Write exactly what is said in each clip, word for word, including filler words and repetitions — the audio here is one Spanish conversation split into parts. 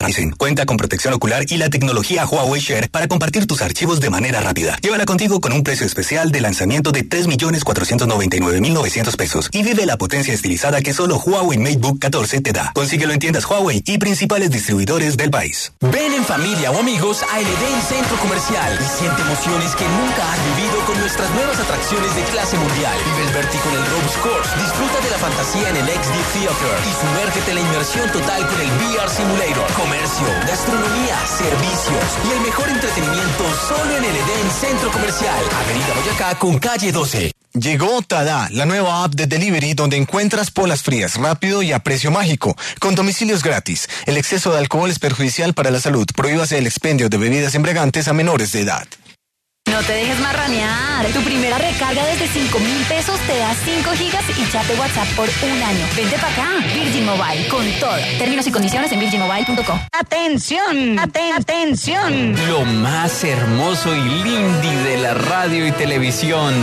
Cuenta con protección ocular y la tecnología Huawei Share para compartir tus archivos de manera rápida. Llévala contigo con un precio especial de lanzamiento de tres millones cuatrocientos noventa y nueve mil novecientos pesos y vive la potencia estilizada que solo Huawei MateBook catorce te da. Consíguelo en tiendas Huawei y principales distribuidores del país. Ven en familia o amigos a El Edén Centro Comercial y siente emociones que nunca has vivido con nuestras nuevas atracciones de clase mundial. Vive el vértigo en el Rose Course, disfruta de la fantasía en el X D Theater y sumérgete en la inmersión total con el V R Simulator. Comercio, gastronomía, servicios y el mejor entretenimiento solo en El Edén Centro Comercial. Avenida Boyacá con calle doce. Llegó Tada, la nueva app de delivery donde encuentras polas frías rápido y a precio mágico, con domicilios gratis. El exceso de alcohol es perjudicial para la salud. Prohíbase el expendio de bebidas embriagantes a menores de edad. No te dejes marranear. Tu primera recarga desde cinco mil pesos te da cinco gigas y chat de WhatsApp por un año. Vente para acá. Virgin Mobile, con todo. Términos y condiciones en virgin mobile punto com. ¡Atención! Aten- ¡Atención! Lo más hermoso y lindi de la radio y televisión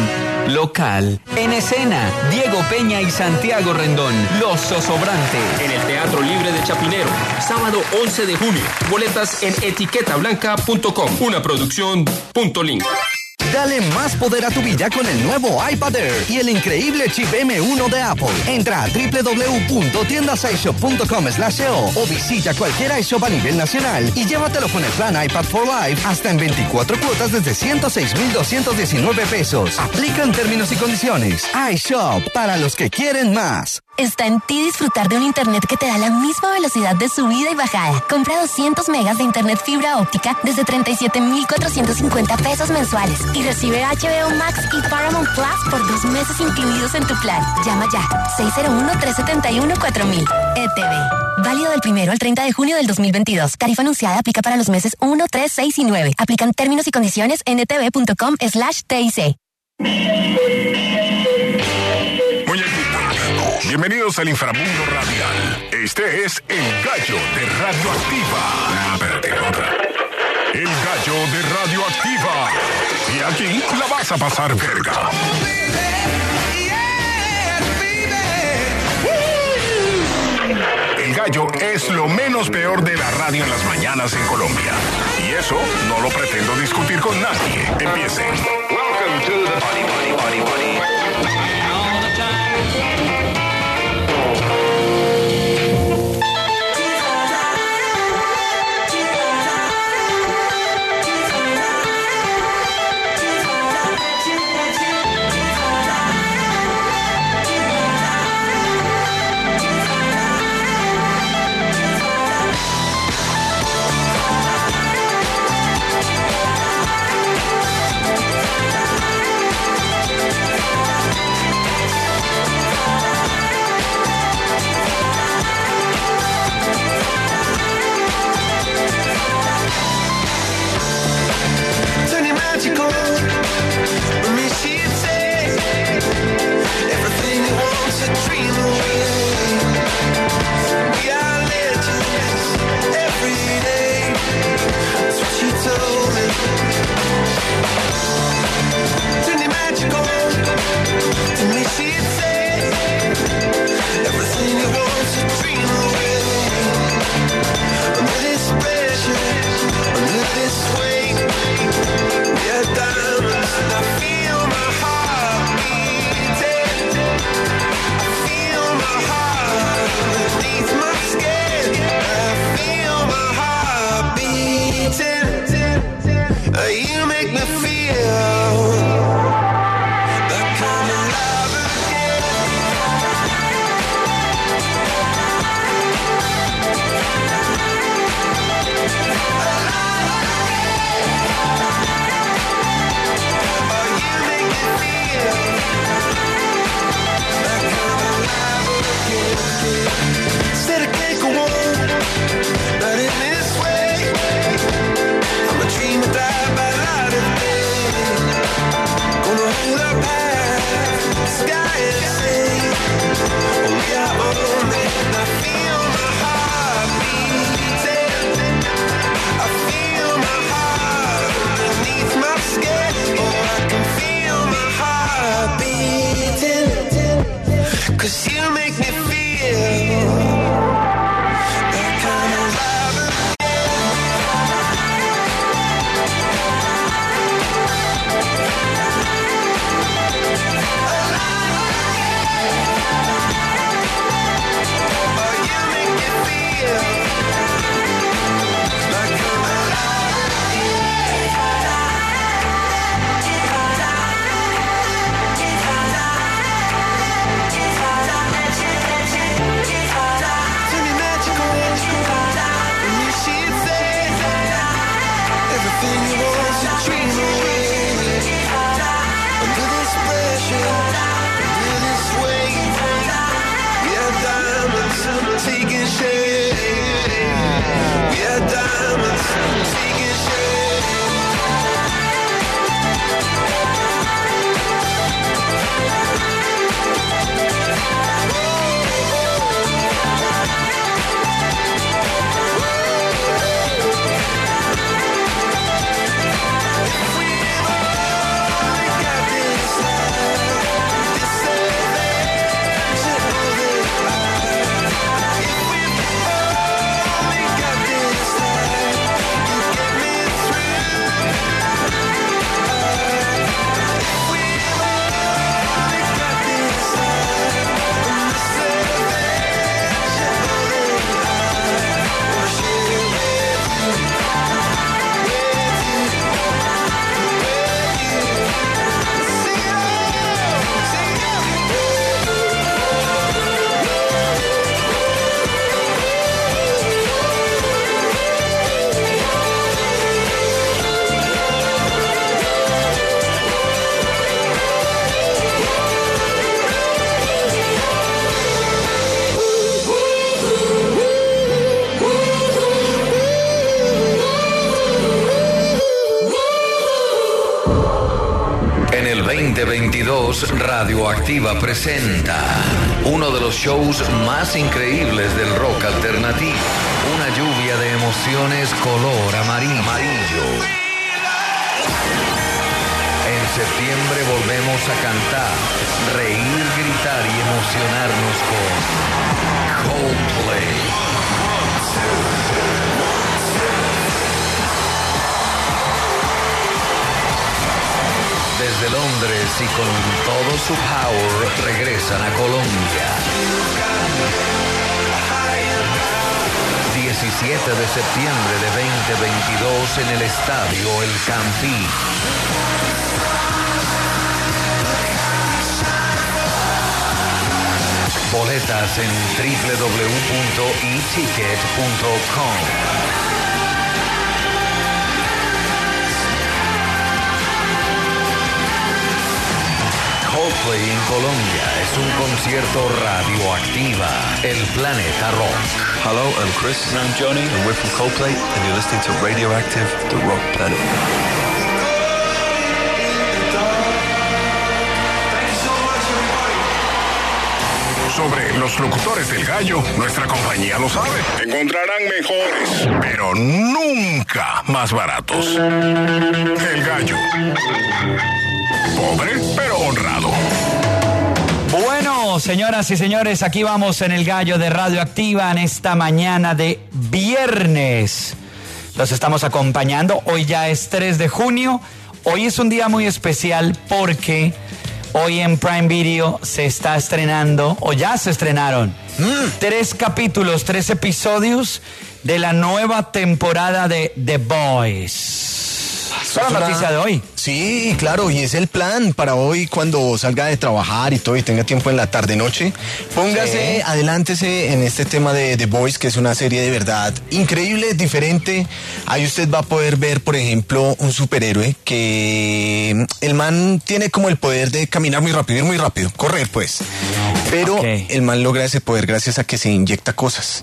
local. En escena, Diego Peña y Santiago Rendón, Los Zosobrantes. En el Teatro Libre de Chapinero, sábado once de junio. Boletas en etiqueta blanca punto com. Una producción punto link. Dale más poder a tu vida con el nuevo iPad Air y el increíble chip eme uno de Apple. Entra a doble u doble u doble u punto tiendas ishop punto com slash o o visita cualquier iShop a nivel nacional y llévatelo con el plan iPad for Life hasta en veinticuatro cuotas desde ciento seis mil doscientos diecinueve pesos. Aplican términos y condiciones. iShop, para los que quieren más. Está en ti disfrutar de un internet que te da la misma velocidad de subida y bajada. Compra doscientos megas de internet fibra óptica desde treinta y siete mil cuatrocientos cincuenta pesos mensuales y recibe H B O Max y Paramount Plus por dos meses incluidos en tu plan. Llama ya, seis cero uno, tres siete uno, cuatro mil. E T V. Válido del primero al treinta de junio del dos mil veintidós. Tarifa anunciada aplica para los meses uno, tres, seis y nueve. Aplican términos y condiciones en etv punto com slash T I C. Bienvenidos al inframundo radial. Este es El Gallo de Radioactiva. Ah, espérate, otra. El Gallo de Radioactiva. Y aquí la vas a pasar verga. El Gallo es lo menos peor de la radio en las mañanas en Colombia. Y eso no lo pretendo discutir con nadie. Empiecen. Welcome to the Body Body Body Body. All the time. veinte veintidós, Radioactiva presenta uno de los shows más increíbles del rock alternativo. Una lluvia de emociones color amarillo. amarillo. En septiembre volvemos a cantar, reír, gritar y emocionarnos con Coldplay. Desde Londres y con todo su power regresan a Colombia. diecisiete de septiembre de veinte veintidós en el estadio El Campín. Boletas en doble u doble u doble u punto e ticket punto com. Coldplay en Colombia es un concierto Radioactiva, el planeta rock. Hello, I'm Chris. And I'm Johnny. And we're from Coldplay, and you're listening to Radioactive, the rock planet. Sobre los locutores del gallo, nuestra compañía lo sabe. Encontrarán mejores, pero nunca más baratos. El gallo. Pobre, pero honrado. Bueno, señoras y señores, aquí vamos en el gallo de Radioactiva en esta mañana de viernes. Los estamos acompañando. Hoy ya es tres de junio. Hoy es un día muy especial porque hoy en Prime Video se está estrenando, o ya se estrenaron, mm. tres capítulos, tres episodios de la nueva temporada de The Boys. ¿Es la noticia de hoy? Sí, claro, y es el plan para hoy cuando salga de trabajar y todo y tenga tiempo en la tarde-noche. Póngase, sí. adelántese en este tema de The Boys, que es una serie de verdad increíble, diferente. Ahí usted va a poder ver, por ejemplo, un superhéroe que el man tiene como el poder de caminar muy rápido, ir muy rápido, correr pues. Pero okay. el man logra ese poder gracias a que se inyecta cosas.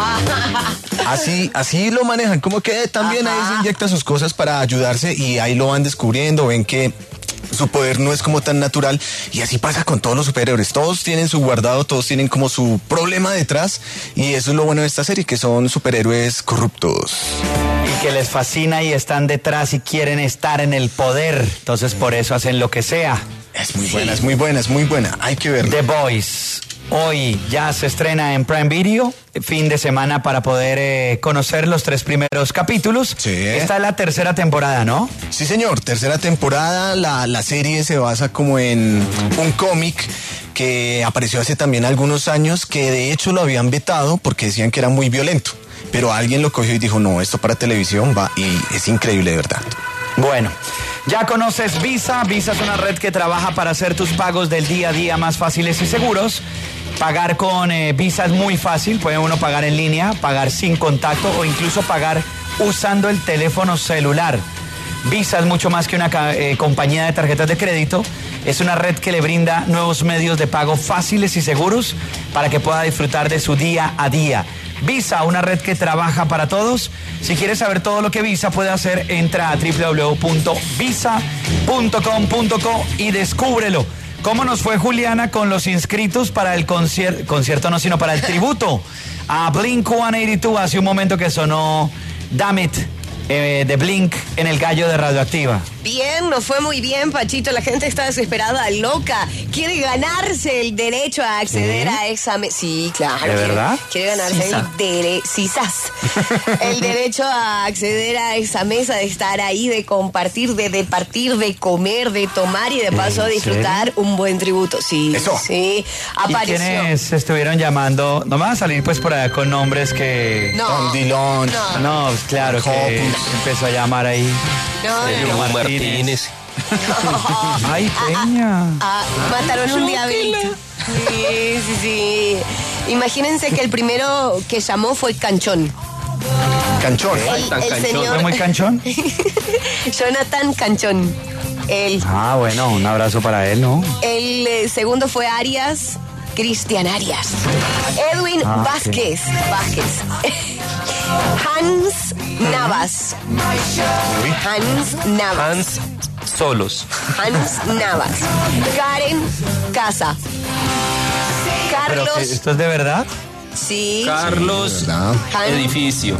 Así, así lo manejan, como que también Ajá. ahí se inyecta sus cosas para ayudarse y ahí lo van descubriendo, ven que su poder no es como tan natural y así pasa con todos los superhéroes, todos tienen su guardado, todos tienen como su problema detrás y eso es lo bueno de esta serie, que son superhéroes corruptos. Y que les fascina y están detrás y quieren estar en el poder, entonces por eso hacen lo que sea. Es muy buena, sí. es muy buena, es muy buena, hay que verla. The Boys. Hoy ya se estrena en Prime Video, fin de semana para poder eh, conocer los tres primeros capítulos. Sí. Esta es la tercera temporada, ¿no? Sí, señor, tercera temporada. La, la serie se basa como en un cómic que apareció hace también algunos años, que de hecho lo habían vetado porque decían que era muy violento. Pero alguien lo cogió y dijo, no, esto para televisión va, y es increíble, de verdad. Bueno, ya conoces Visa. Visa es una red que trabaja para hacer tus pagos del día a día más fáciles y seguros. Pagar con eh, Visa es muy fácil, puede uno pagar en línea, pagar sin contacto o incluso pagar usando el teléfono celular. Visa es mucho más que una eh, compañía de tarjetas de crédito, es una red que le brinda nuevos medios de pago fáciles y seguros para que pueda disfrutar de su día a día. Visa, una red que trabaja para todos. Si quieres saber todo lo que Visa puede hacer, entra a doble u doble u doble u punto visa punto com punto co y descúbrelo. ¿Cómo nos fue, Juliana, con los inscritos para el concierto, concierto no, sino para el tributo a Blink ciento ochenta y dos? Hace un momento que sonó Damn It eh, de Blink en el gallo de Radioactiva. Bien, nos fue muy bien, Pachito. La gente está desesperada, loca. Quiere ganarse el derecho a acceder ¿Sí? a esa mesa. Sí, claro. ¿De quiere, verdad? Quiere ganarse Sisa. el derecho. El derecho a acceder a esa mesa, de estar ahí, de compartir, de departir, de comer, de tomar y de paso disfrutar serio? un buen tributo. Sí, Eso. sí. Apareció. ¿Y quiénes estuvieron llamando? No van a salir pues por allá con nombres que... No. Don Dilon. No, no claro Hopus. que empezó a llamar ahí. No, Sergio no, no. Martínez. Ay, Peña. Ah, ah, ah, mataron un diablito. Sí, sí, sí. Imagínense que el primero que llamó fue Canchón. Canchón. El, el ¿Fue señor... muy canchón? Jonathan Canchón. El, ah, bueno, un abrazo para él, ¿no? El eh, segundo fue Arias, Cristian Arias. Edwin ah, Vázquez. Okay. Vázquez. Hans Navas. Hans Navas. Hans Solos. Hans Navas. Karen Casa. ¿Pero Carlos. que esto es de verdad? Sí. Carlos Han- Edificio.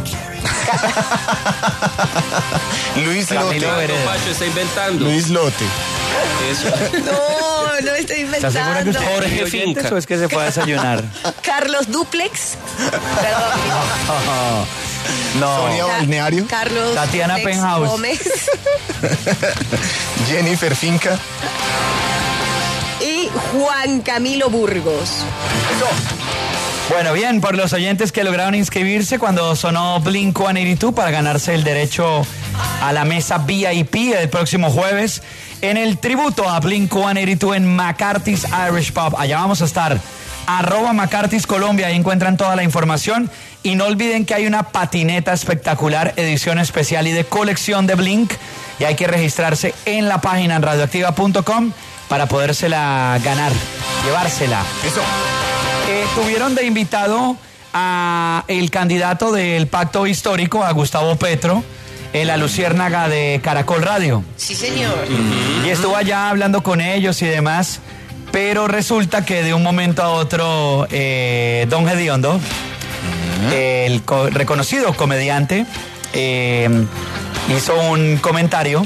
Luis Lote. Camilo Pacho está inventando. Luis Lote. Eso. No, no estoy ¿Estás segura que inventando. usted Jorge es oyente Finca. o es que se fue a desayunar? Carlos Duplex. Perdón. No. Sonia Balneario. Carlos Tatiana Duplex Penthouse. Gómez. Jennifer Finca. Y Juan Camilo Burgos. Bueno, bien, por los oyentes que lograron inscribirse cuando sonó Blink ciento ochenta y dos para ganarse el derecho a la mesa V I P el próximo jueves en el tributo a Blink ciento ochenta y dos en McCarthy's Irish Pub. Allá vamos a estar. Arroba McCarthy's Colombia, ahí encuentran toda la información. Y no olviden que hay una patineta espectacular, edición especial y de colección de Blink. Y hay que registrarse en la página en radioactiva punto com para podérsela ganar, llevársela. Eso. Eh, tuvieron de invitado a el candidato del Pacto Histórico, a Gustavo Petro, en la Luciérnaga de Caracol Radio. Sí, señor. Y estuvo allá hablando con ellos y demás, pero resulta que de un momento a otro, eh, Don Gediondo, el co- reconocido comediante, eh, hizo un comentario.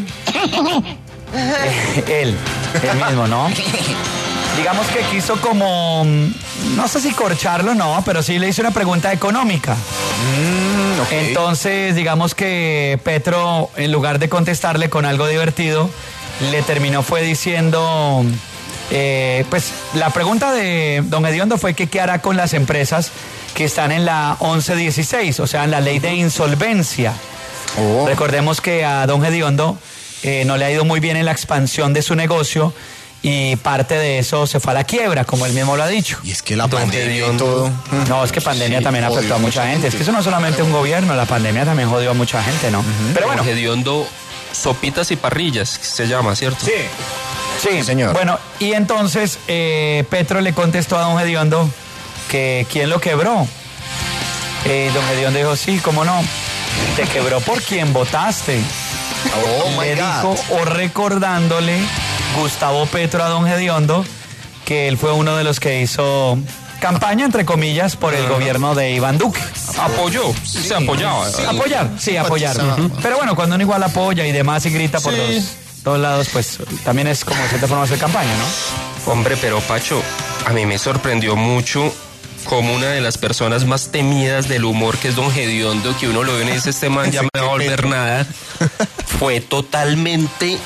Eh, él, él mismo, ¿no? Digamos que quiso como, no sé si corcharlo, no, pero sí le hizo una pregunta económica. Mm, okay. Entonces, digamos que Petro, en lugar de contestarle con algo divertido, le terminó fue diciendo, eh, pues la pregunta de Don Hediondo fue que qué hará con las empresas que están en la once dieciséis, o sea, en la ley de insolvencia. Oh. Recordemos que a Don Hediondo eh, no le ha ido muy bien en la expansión de su negocio y parte de eso se fue a la quiebra, como él mismo lo ha dicho. Y es que la pandemia y todo. No, es que pandemia Sí, también afectó jodió a mucha gente. Es que eso no es solamente un gobierno, la pandemia también jodió a mucha gente, ¿no? Pero bueno. Hediondo Sopitas y Parrillas, se llama, ¿cierto? Sí. Sí, señor. Bueno, y entonces eh, Petro le contestó a Don Hediondo que quién lo quebró. Eh, Don Hediondo dijo, sí, cómo no. Te quebró por quien votaste. Oh, my le God. dijo, o recordándole Gustavo Petro a Don Hediondo que él fue uno de los que hizo campaña, entre comillas, por el gobierno de Iván Duque. Apoyó, se apoyaba. Apoyar, sí, apoyar. Ujú. Pero bueno, cuando uno igual apoya y demás y grita por Sí. los dos lados, pues también es como cierta forma hacer campaña, ¿no? Hombre, pero Pacho, a mí me sorprendió mucho como una de las personas más temidas del humor, que es Don Hediondo, que uno lo ve y dice, este man ya me va a volver nada, fue totalmente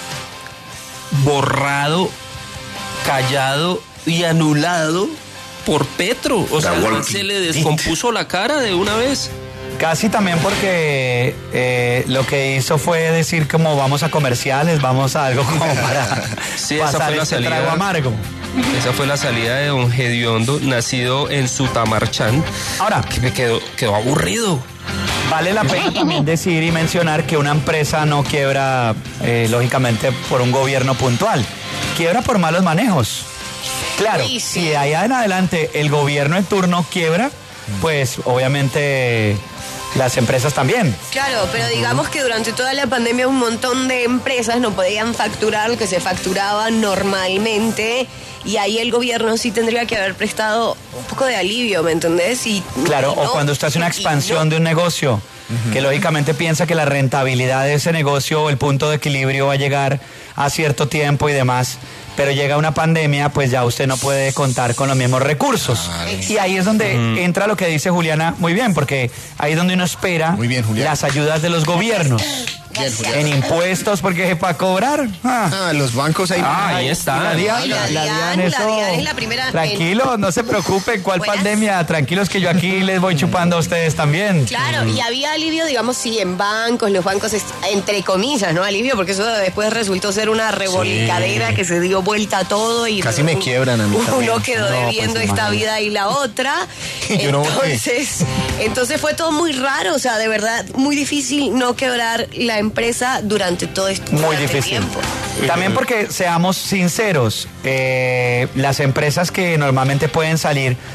borrado, callado y anulado por Petro. O sea, se le descompuso la cara de una vez. Casi también porque eh, lo que hizo fue decir como vamos a comerciales, vamos a algo como para Sí, esa pasar fue la este salida. trago amargo. Esa fue la salida de Don Hediondo, nacido en Sutamarchán. Ahora, que me quedó, quedó aburrido. Vale la pena también decir y mencionar que una empresa no quiebra, eh, lógicamente, por un gobierno puntual. Quiebra por malos manejos. Claro, Sí, sí. si de ahí en adelante el gobierno en turno quiebra, pues obviamente las empresas también. Claro, pero digamos que durante toda la pandemia un montón de empresas no podían facturar lo que se facturaba normalmente y ahí el gobierno sí tendría que haber prestado un poco de alivio, ¿me entendés? Y, Claro, y no, o cuando usted hace una y expansión no. de un negocio, que lógicamente piensa que la rentabilidad de ese negocio o el punto de equilibrio va a llegar a cierto tiempo y demás, pero llega una pandemia, pues ya usted no puede contar con los mismos recursos. Y ahí es donde entra lo que dice Juliana muy bien, porque ahí es donde uno espera las ayudas de los gobiernos. Bien, Julián. En impuestos, porque para cobrar. Ah, Ah, los bancos ahí. Ah, ahí está. La DIAN, Y la la DIAN, DIAN, la eso- DIAN es la primera- Tranquilo, no se preocupen, ¿cuál Buenas. pandemia? Tranquilos que yo aquí les voy chupando a ustedes también. Claro, y había alivio, digamos, sí, en bancos, los bancos, es- entre comillas, ¿no? Alivio, porque eso después resultó ser una revolcadera Sí. que se dio vuelta a todo y Casi me quiebran a mí uno también. quedó No, debiendo pues, esta imagínate. vida y la otra. Yo no voté. entonces, entonces fue todo muy raro, o sea, de verdad, muy difícil no quebrar la empresa durante todo este, Muy durante difícil. tiempo. También porque, seamos sinceros, eh, las empresas que normalmente pueden salir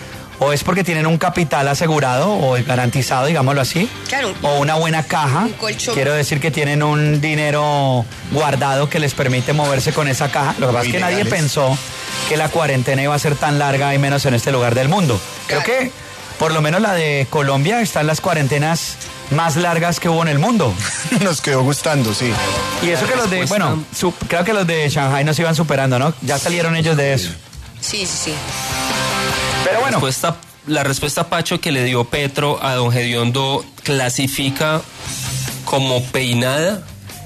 o es porque tienen un capital asegurado o garantizado, digámoslo así, claro, o una buena caja. Un colchón. Quiero decir que tienen un dinero guardado que les permite moverse con esa caja. Lo que pasa es que nadie pensó que la cuarentena iba a ser tan larga y menos en este lugar del mundo. Creo Claro. que por lo menos la de Colombia están las cuarentenas más largas que hubo en el mundo. Nos quedó gustando, sí. Y eso que los de, bueno, su- creo que los de Shanghai nos iban superando, ¿no? Ya salieron ellos de eso. Sí, sí, sí. Pero bueno. La respuesta, la respuesta, Pacho, que le dio Petro a don Gediondo clasifica como peinada.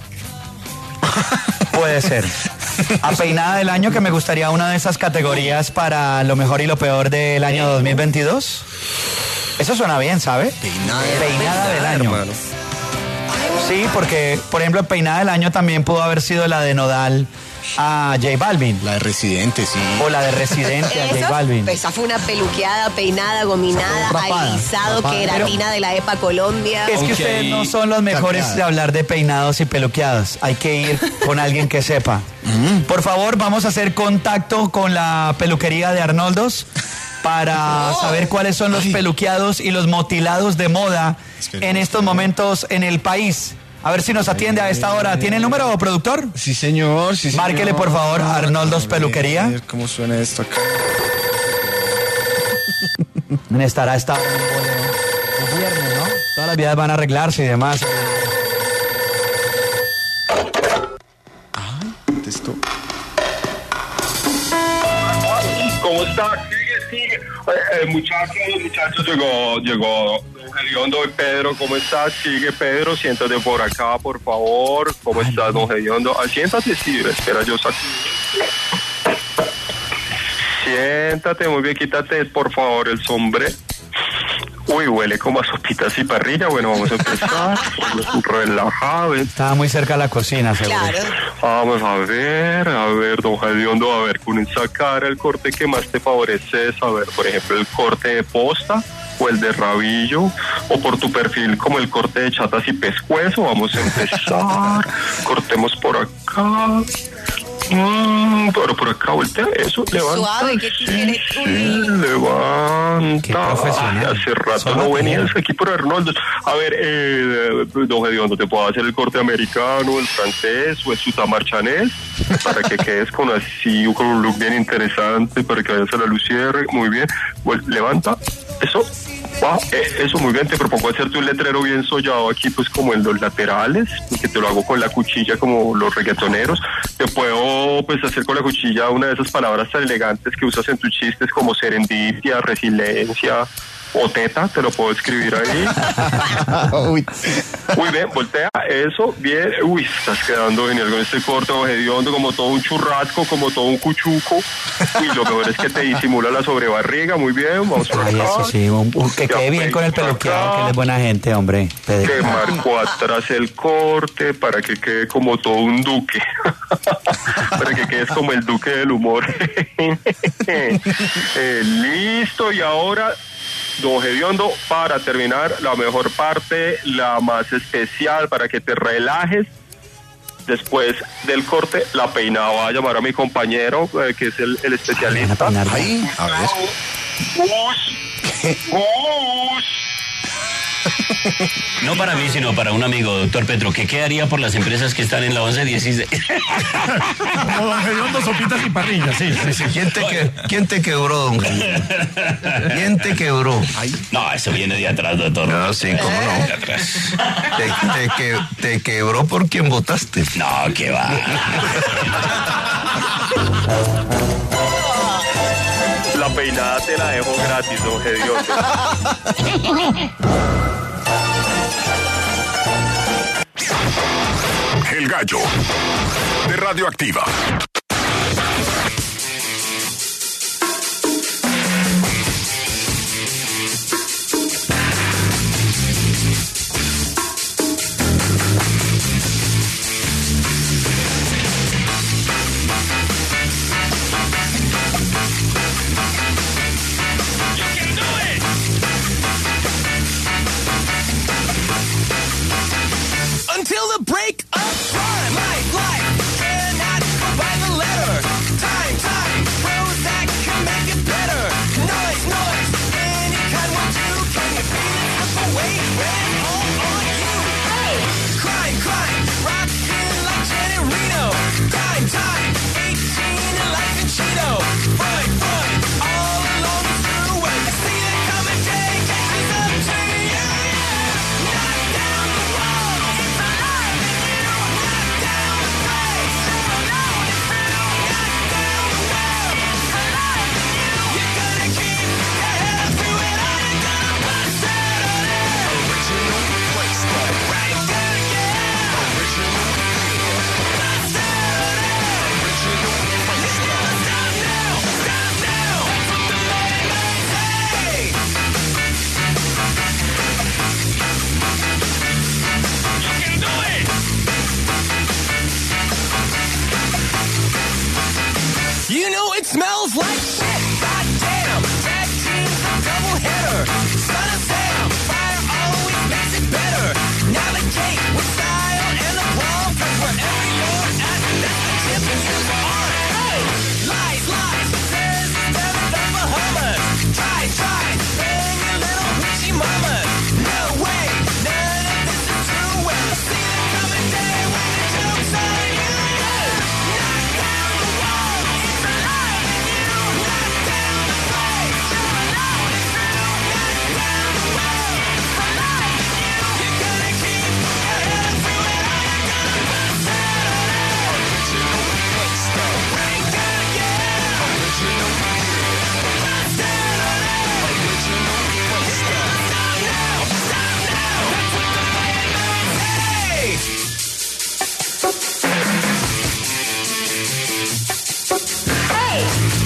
Puede ser. A peinada del año, que me gustaría una de esas categorías para lo mejor y lo peor del año dos mil veintidós. Eso suena bien, ¿sabe? Peinada, peinada del año. Hermano. Sí, porque, por ejemplo, peinada del año también pudo haber sido la de Nodal a J Balvin. La de Residente, sí. O la de Residente a J Esa, Balvin. esa fue una peluqueada, peinada, gominada, Rapada, alisado, rapada. queratina de la EPA Colombia. Es que Aunque ustedes ahí- no son los mejores Cambiada. de hablar de peinados y peluqueados. Hay que ir con alguien que sepa. Por favor, vamos a hacer contacto con la peluquería de Arnoldos para saber cuáles son los peluqueados y los motilados de moda en estos momentos en el país. A ver si nos atiende a esta hora. ¿Tiene el número, productor? Sí, señor, sí, señor. Márquele, por favor, a Arnoldos A ver, Peluquería. a ver cómo suena esto acá. Estará esta hora en el el viernes, ¿no? Todas las vidas van a arreglarse y demás. Esto. ¿Cómo está? Sigue, sigue. Eh, eh, muchachos, muchachos, llegó, llegó don Gediondo y Pedro. ¿Cómo estás? Sigue, Pedro, siéntate por acá, por favor. ¿Cómo estás, don Gediondo? Ah, siéntate, sí, espera, yo saco. Siéntate, muy bien, quítate, por favor, el sombrero. Uy, huele como a sopitas y parrilla. Bueno, vamos a empezar. Relajado. ¿eh? Estaba muy cerca de la cocina, seguro. Claro. Vamos a ver, a ver, don Gediondo, a ver, con esa cara, el corte que más te favorece es, a ver, por ejemplo, el corte de posta o el de rabillo, o por tu perfil como el corte de chatas y pescuezo. Vamos a empezar. Cortemos por acá. Mm, pero por acá, voltea eso, levanta. Suave, que tú tienes Sí, un... levanta. Qué profesional. Ay, hace rato Solo no venías tiene. aquí por Arnoldo. A ver, eh, don Gediondo, ¿te puedo hacer el corte americano, el francés o el sutamarchanés? Para que quedes con así, con un look bien interesante, para que vayas a la luz cierre. Muy bien. Bueno, levanta. Eso. Va, eh, eso, muy bien. Te propongo hacerte un letrero bien sollado aquí, pues como en los laterales, que te lo hago con la cuchilla como los reggaetoneros. Te puedo, pues, hacer con la cuchilla una de esas palabras tan elegantes que usas en tus chistes como serendipia, resiliencia o teta. Te lo puedo escribir ahí. Uy. Muy bien, voltea, eso, bien. Uy, estás quedando genial con este corte, don Gediondo, como todo un churrasco, como todo un cuchuco. Y lo mejor es que te disimula la sobrebarriga. Muy bien, vamos por Ay, acá. eso sí, un- un- que Ya, quede bien con el por peluqueado, acá. que él es buena gente, hombre. Pedro. Te marco atrás el corte para que quede como todo un duque. Para que quedes como el duque del humor. Eh, listo, y ahora, don Gediondo, para terminar, la mejor parte, la más especial, para que te relajes. Después del corte, la peinada. Voy a llamar a mi compañero, eh, que es el, el especialista. Ahí, a ver. Gus, Gus. No para mí, sino para un amigo, doctor Petro. ¿Qué quedaría por las empresas que están en la once dieciséis? Como don Gediondo, sopitas y parrillas, sí, sí, sí. ¿Quién te, que, ¿Quién te quebró, don Gediondo? ¿Quién te quebró? No, eso viene de atrás, doctor. No, sí, cómo no. De atrás. Te, te, que, te quebró por quien votaste. No, que va. La peinada te la dejo gratis, don Gediondo. El gallo de Radioactiva. Until the break of time, my life cannot go by the letter. Time, time, Prozac can make it better. Noise, noise, Smells like shit, goddamn. Tag team's a double header. Sun is down, fire always makes it better. Navigate with style and aplomb, 'cause wherever you're at, that's the champions are. Hey, lies, lies, says it's never done for Hummers. Try, try, bang your little witchy mamas. No way, none of this is true. We'll see the coming day when the joke's on you. Knock down the wall, it's alive in you. Knock down the place, you're alone, it's true. Knock down the wall, it's alive in you. You're gonna keep your head through it all. You're gonna bust it all out. Original gangsta, break down, yeah. Original bust it all out. Original gangsta. Stop now, stop now. That's what the man says. Hey.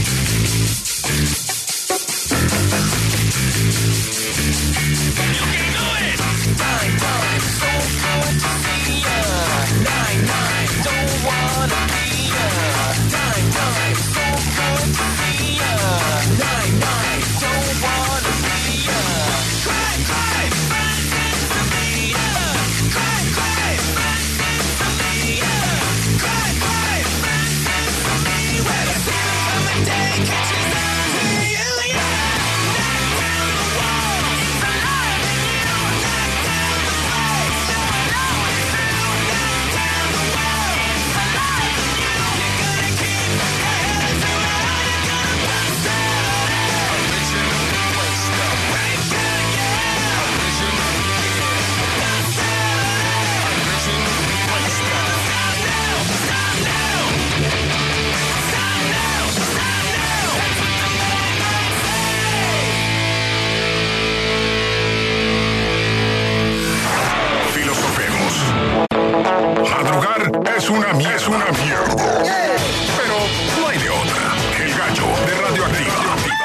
You can do it. Nine nine, so good to see ya. Nine nine, don't wanna be ya. Nine nine, so good to see ya. Nine nine, don't wanna be ya. Cry, cry, friends to me ya. Cry, cry, friends to me ya. Cry, cry, friends to me. When I see the coming day catches up to you, yeah. Knock down the wall, it's alive in you. Knock down the place, you're alone, it's true. Knock down the wall, it's alive in you. You're gonna keep your head through it all. You're gonna bust it all out. Original gangsta, break down, yeah. Original gangsta, bust it all out. Original gangsta. Stop now, stop now. Stop now, stop now. That's what the bad guys say. Filosofemos. Madrugar es una mierda. Es una mierda. Pero no hay de otra. El gallo de Radioactiva.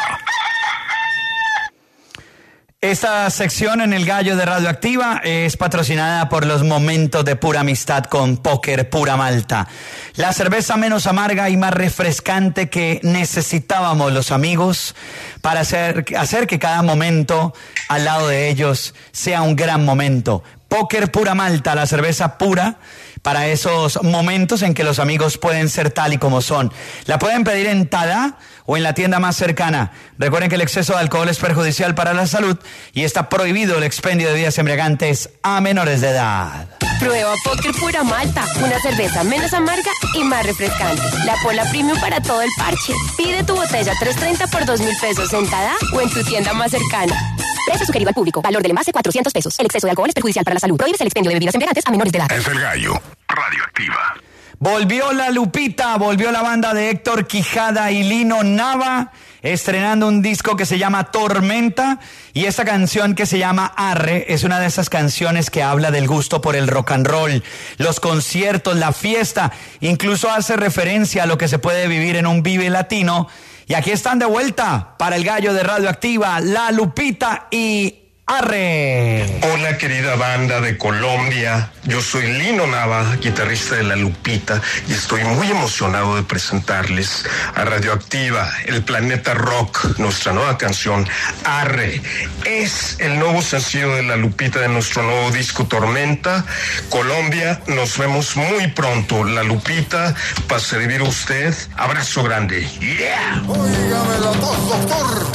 Esta sección en el Gallo de Radioactiva es patrocinada por los momentos de pura amistad con Póker Pura Malta. La cerveza menos amarga y más refrescante que necesitábamos los amigos para hacer, hacer que cada momento al lado de ellos sea un gran momento. Póker Pura Malta, la cerveza pura para esos momentos en que los amigos pueden ser tal y como son. La pueden pedir en Tada o en la tienda más cercana. Recuerden que el exceso de alcohol es perjudicial para la salud y está prohibido el expendio de bebidas embriagantes a menores de edad. Prueba Póker Pura Malta, una cerveza menos amarga y más refrescante. La Pola Premium para todo el parche. Pide tu botella tres treinta por dos mil pesos en Tada o en tu tienda más cercana. Precio sugerido al público. Valor del envase cuatrocientos pesos. El exceso de alcohol es perjudicial para la salud. Prohíbe el expendio de bebidas embriagantes a menores de edad. Es el gallo. Radioactiva. Volvió la Lupita, volvió la banda de Héctor Quijada y Lino Nava, estrenando un disco que se llama Tormenta, y esta canción que se llama Arre es una de esas canciones que habla del gusto por el rock and roll, los conciertos, la fiesta, incluso hace referencia a lo que se puede vivir en un Vive Latino. Y aquí están de vuelta para el Gallo de Radioactiva, la Lupita y Arre. Hola querida banda de Colombia, yo soy Lino Nava, guitarrista de La Lupita, y estoy muy emocionado de presentarles a Radioactiva, el planeta rock, nuestra nueva canción Arre. Es el nuevo sencillo de La Lupita de nuestro nuevo disco Tormenta. Colombia, nos vemos muy pronto. La Lupita, para servir a usted, abrazo grande. Yeah. Óigame la voz, doctor.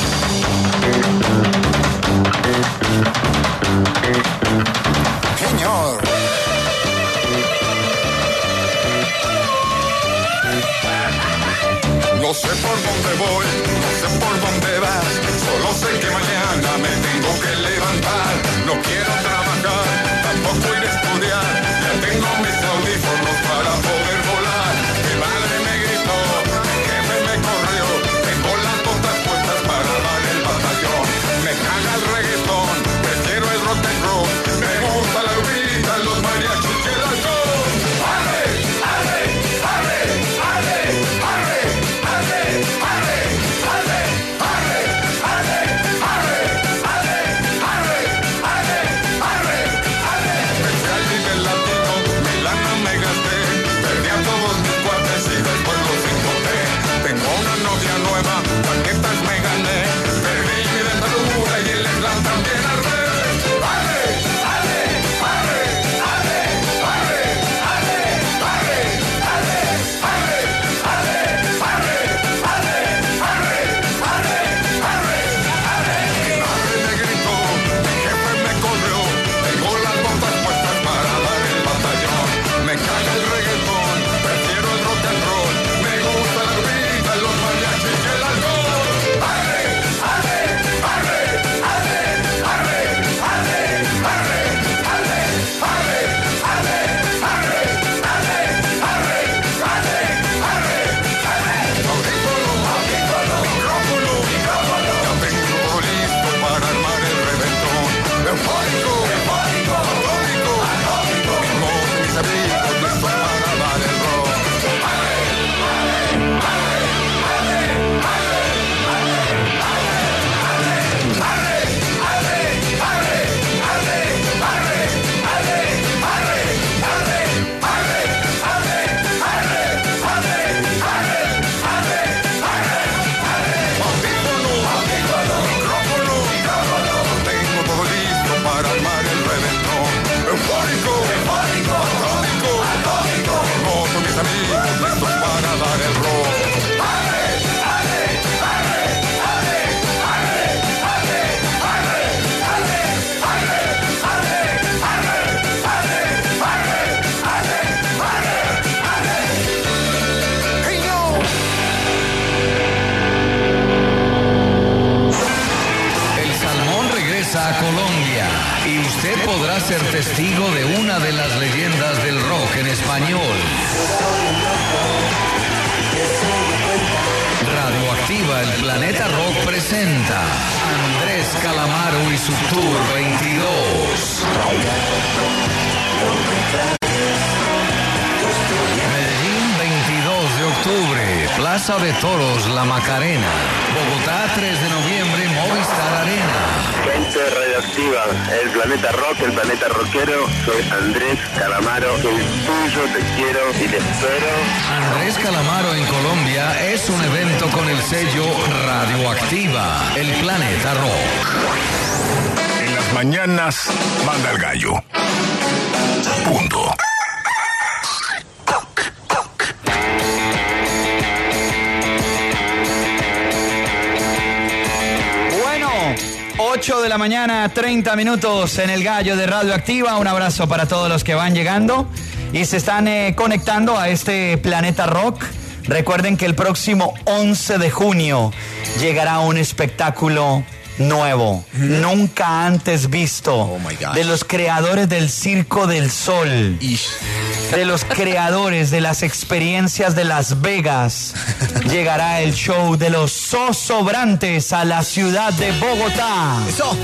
Señor. No sé por dónde voy, no sé por dónde vas, solo sé que mañana me tengo que levantar. No quiero trabajar, tampoco ir a estudiar, ya tengo mis audífonos para poder volar. Mi madre me gritó, mi jefe me corrió, tengo las botas puestas para dar el batallón. Me caga el reggaetón, prefiero el rock and roll, me gusta la Lupita, los mariachis y el alcohol. ¡Arre, arre, arre, arre, arre, arre, arre, arre, arre, arre, arre, arre, arre, arre, testigo de una de las leyendas del rock en español. Radioactiva, el Planeta Rock presenta Andrés Calamaro y su Tour veintidós. Medellín, veintidós de octubre, Plaza de Toros, La Macarena. Bogotá, tres de noviembre, Movistar Arena. Gente radioactiva, el Planeta Rock, el Planeta Rockero. Soy Andrés Calamaro, soy tuyo, te quiero y te espero. Andrés Calamaro en Colombia es un evento con el sello Radioactiva, el Planeta Rock. En las mañanas, manda el gallo. Punto. ocho de la mañana, treinta minutos en el Gallo de Radioactiva. Un abrazo para todos los que van llegando y se están eh, conectando a este Planeta Rock. Recuerden que el próximo once de junio llegará un espectáculo nuevo, mm-hmm. nunca antes visto, oh my gosh. De los creadores del Circo del Sol, Ish. De los creadores de las experiencias de Las Vegas, llegará el show de los Zozobrantes a la ciudad de Bogotá. Eso.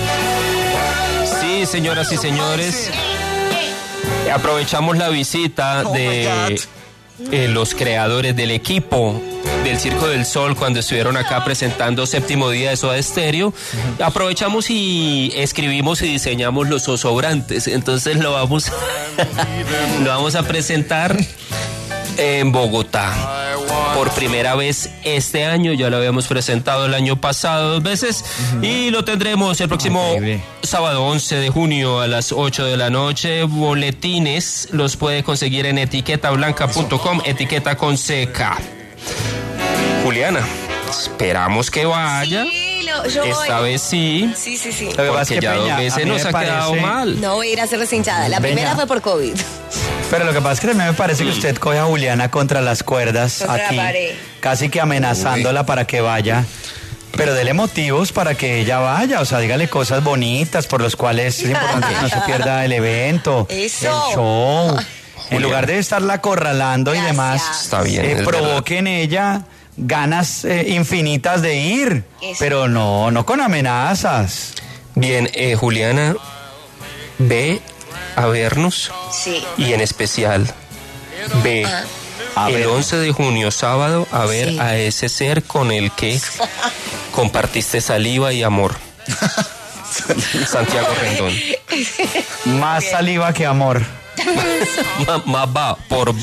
Sí, señoras y señores, aprovechamos la visita oh de eh, los creadores del equipo del Circo del Sol cuando estuvieron acá presentando séptimo día de Soda Stereo. Uh-huh. Aprovechamos y escribimos y diseñamos los Zozobrantes. Entonces lo vamos lo vamos a presentar en Bogotá por primera vez este año. Ya lo habíamos presentado el año pasado dos veces. Uh-huh. Y lo tendremos el próximo okay, sábado once de junio a las ocho de la noche. Boletines los puede conseguir en etiqueta blanca punto com, etiqueta con C K. Juliana, esperamos que vaya. Sí, lo, yo Esta voy. vez sí. Sí, sí, sí. Porque ya dos veces nos ha quedado mal. No voy a ir a hacer deshinchada. La Peña. primera fue por COVID. Pero lo que pasa es que a mí me parece que usted coge a Juliana contra las cuerdas Contra aquí, la pared. casi que amenazándola Uy. para que vaya. Pero dele motivos para que ella vaya, o sea, dígale cosas bonitas por los cuales es importante que no se pierda el evento, Eso. el show. En lugar de estarla acorralando Gracias. y demás, Está bien, eh, provoque en ella ganas eh, infinitas de ir, Eso. pero no, no con amenazas. Bien, eh, Juliana, ve a vernos sí. y en especial ve ah. el once de junio, sábado, a ver sí. a ese ser con el que compartiste saliva y amor. Santiago Rendón. Más saliva que amor. Más, más va por...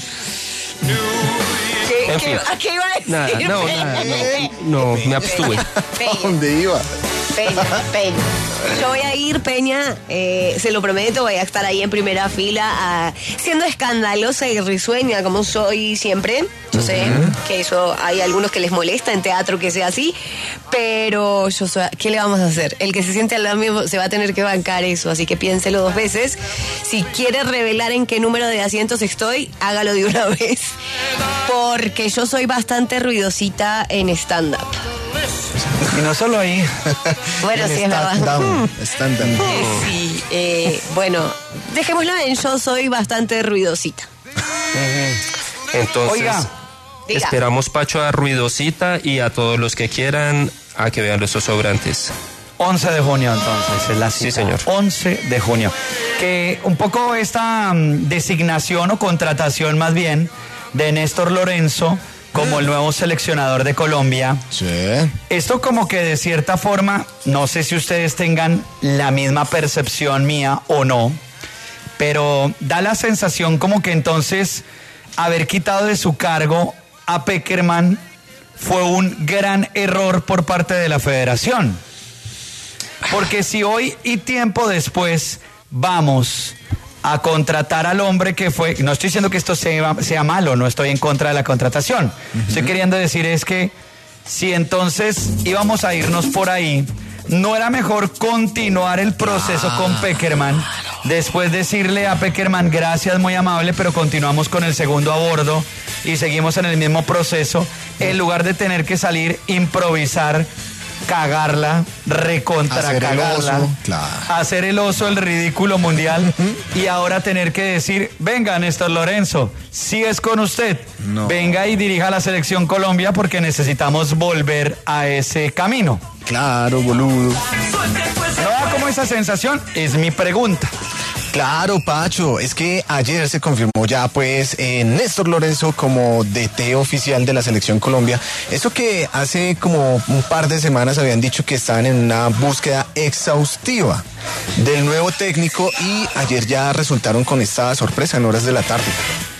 ¿Qué, en qué, fin. ¿A qué iba a decir? Nada, no, nada, no, no, me abstuve. ¿A dónde iba? Peña, Peña. Yo voy a ir, Peña, eh, se lo prometo, voy a estar ahí en primera fila, uh, siendo escandalosa y risueña como soy siempre. Yo sé uh-huh. que eso hay algunos que les molesta en teatro que sea así, pero yo soy, ¿qué le vamos a hacer? El que se siente al lado mío se va a tener que bancar eso, así que piénselo dos veces. Si quiere revelar en qué número de asientos estoy, hágalo de una vez, porque yo soy bastante ruidosita en stand-up. Y no solo ahí. Bueno, sí, es verdad. Down, stand down. Eh, sí, eh, bueno, dejémoslo en yo soy bastante ruidosita. Entonces, Oiga, esperamos, Pacho, a Ruidosita y a todos los que quieran a que vean los Zozobrantes. once de junio, entonces, es la cita. Sí, señor. once de junio. Que un poco esta um, designación o contratación, más bien, de Néstor Lorenzo como el nuevo seleccionador de Colombia. Sí. Esto como que de cierta forma, no sé si ustedes tengan la misma percepción mía o no, pero da la sensación como que entonces haber quitado de su cargo a Pekerman fue un gran error por parte de la federación. Porque si hoy y tiempo después vamos a contratar al hombre que fue, no estoy diciendo que esto sea, sea malo, no estoy en contra de la contratación. Uh-huh. Estoy queriendo decir es que si entonces íbamos a irnos por ahí, ¿no era mejor continuar el proceso ah, con Pekerman? Claro. Después decirle a Pekerman, gracias, muy amable, pero continuamos con el segundo a bordo y seguimos en el mismo proceso, en lugar de tener que salir, improvisar cagarla, recontra Hacer el cagarla, oso, claro. hacer el oso, el ridículo mundial, y ahora tener que decir, venga, Néstor Lorenzo, si es con usted, No. venga y dirija la selección Colombia porque necesitamos volver a ese camino. Claro, boludo. ¿No da como esa sensación? Es mi pregunta. Claro, Pacho, es que ayer se confirmó ya pues eh, Néstor Lorenzo como D T oficial de la Selección Colombia. Eso que hace como un par de semanas habían dicho que estaban en una búsqueda exhaustiva del nuevo técnico y ayer ya resultaron con esta sorpresa en horas de la tarde.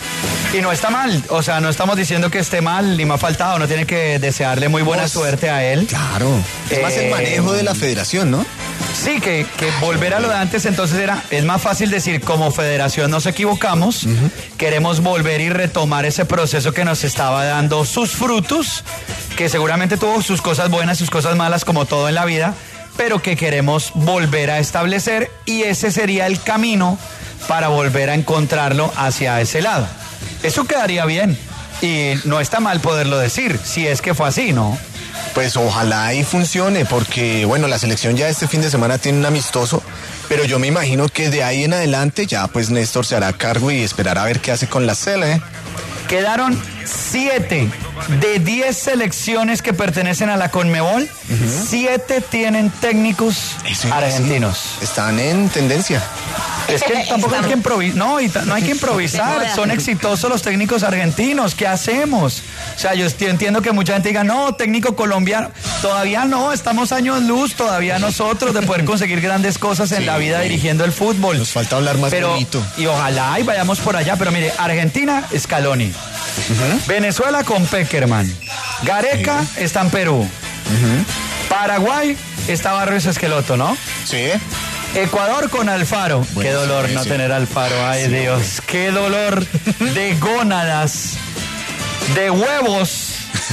Y no está mal, o sea, no estamos diciendo que esté mal, ni me ha faltado, no tiene que desearle muy buena Pues, suerte a él. Claro, es más el Eh, manejo de la federación, ¿no? Sí, que, que volver a lo de antes, entonces era, es más fácil decir, como federación nos equivocamos, queremos volver y retomar ese proceso que nos estaba dando sus frutos, que seguramente tuvo sus cosas buenas, sus cosas malas, como todo en la vida, pero que queremos volver a establecer y ese sería el camino para volver a encontrarlo hacia ese lado. Eso quedaría bien y no está mal poderlo decir, si es que fue así, ¿no? Pues ojalá y funcione, porque bueno, la selección ya este fin de semana tiene un amistoso, pero yo me imagino que de ahí en adelante ya pues Néstor se hará cargo y esperará a ver qué hace con la Sele. ¿eh? Quedaron siete de diez selecciones que pertenecen a la Conmebol, uh-huh. siete tienen técnicos Eso argentinos. Sí, están en tendencia. Es que tampoco hay que improvisar, no, y no hay que improvisar, son exitosos los técnicos argentinos, ¿qué hacemos? O sea, yo entiendo que mucha gente diga, no, técnico colombiano, todavía no, estamos años luz, todavía nosotros de poder conseguir grandes cosas en sí, la vida sí. dirigiendo el fútbol. Nos falta hablar más pero, bonito. Y ojalá y vayamos por allá, pero mire, Argentina, Scaloni, uh-huh. Venezuela con Peckerman, Gareca sí. está en Perú, uh-huh. Paraguay está Barrios Esqueloto, ¿no? Sí. Ecuador con Alfaro. Bueno, qué dolor sí, no sí. tener Alfaro, ay sí, Dios. Sí. Qué dolor de gónadas, de huevos.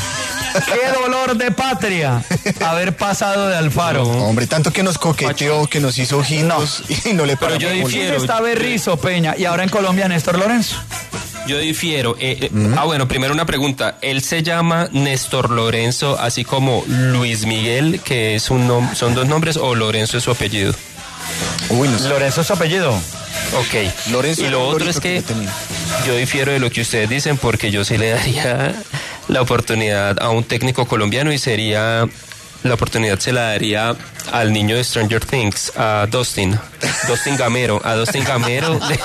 Qué dolor de patria haber pasado de Alfaro. No, hombre, tanto que nos coqueteó, que nos hizo ojitos no. y no le paramos. Pero yo difiero. Está Berrizo, Peña, y ahora en Colombia Néstor Lorenzo. Yo difiero. Eh, eh, mm. Ah, bueno, primero una pregunta. ¿Él se llama Néstor Lorenzo, así como Luis Miguel, que es un nom- son dos nombres, o Lorenzo es su apellido? Uy, no sé. Lorenzo es su apellido. Ok. Lorenzo y lo otro es que, que yo difiero de lo que ustedes dicen porque yo sí le daría la oportunidad a un técnico colombiano y sería... La oportunidad se la daría al niño de Stranger Things, a Dustin. Dustin Gamero. A Dustin Gamero... De...